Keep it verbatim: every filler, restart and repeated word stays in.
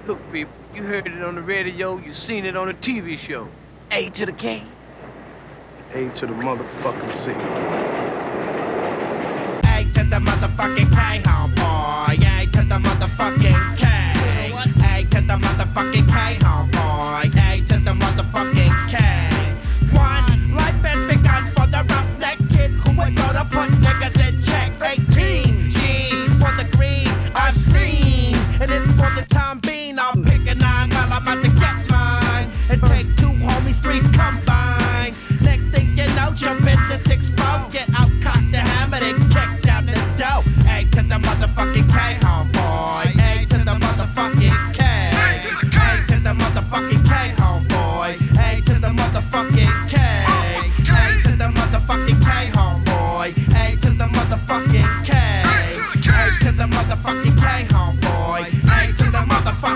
Look, people, you heard it on the radio, you seen it on a T V show. A to the K. A to the motherfucking C. A to the motherfucking K, homeboy. A to the motherfucking K. A to the motherfucking K, homeboy. A to the motherfucking